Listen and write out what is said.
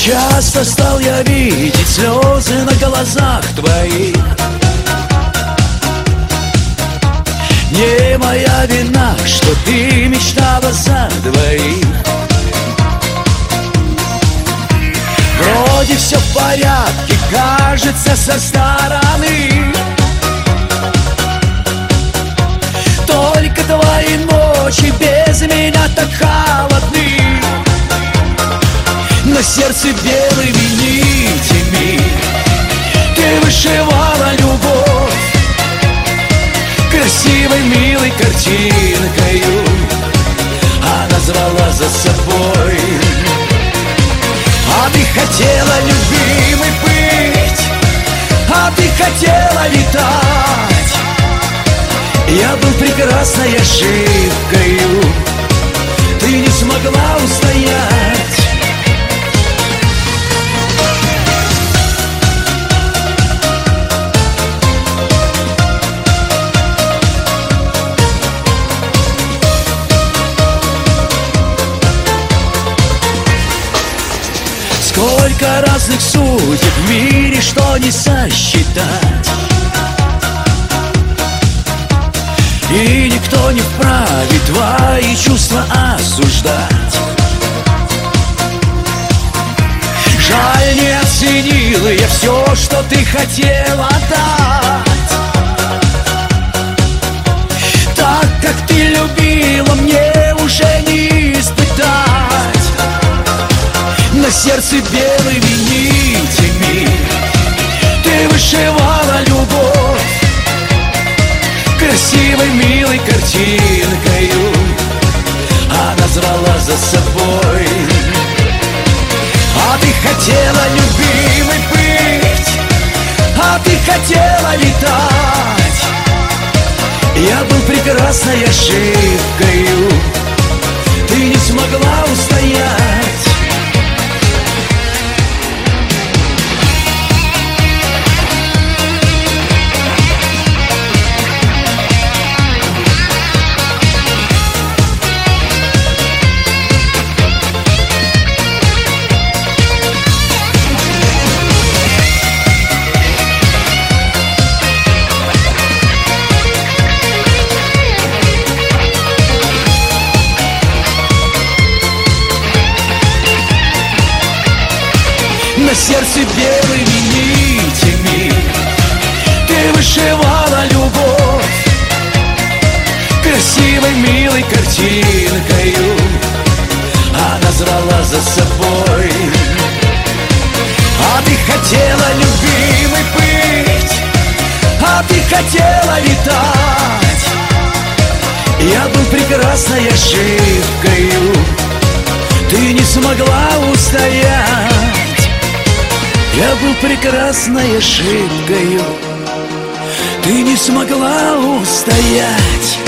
Часто стал я видеть слезы на глазах твоих. Не моя вина, что ты мечтала за двоих. Вроде все в порядке, кажется, со стороны. Только твои ночи без меня так холодны. На сердце белыми нитями ты вышивала любовь красивой, милой картинкою. Она звала за собой. А ты хотела, любимый, быть, а ты хотела летать. Я был прекрасной ошибкою, ты не смогла устоять. Сколько разных судеб в мире, что не сосчитать. И никто не вправе твои чувства осуждать. Жаль, не оценила я все, что ты хотела дать. Так, как ты любила, мне уже не испытать. На сердце белыми нитями ты вышивала любовь красивой, милой картинкою. Она звала за собой. А ты хотела, любимый, быть, а ты хотела летать. Я был прекрасной ошибкою, ты не смогла устоять. На сердце белыми нитями ты вышивала любовь красивой, милой картинкою. Она звала за собой. А ты хотела, любимый, быть, а ты хотела летать. Я был прекрасной ошибкою, ты не смогла устоять. Я был прекрасной ошибкою, ты не смогла устоять.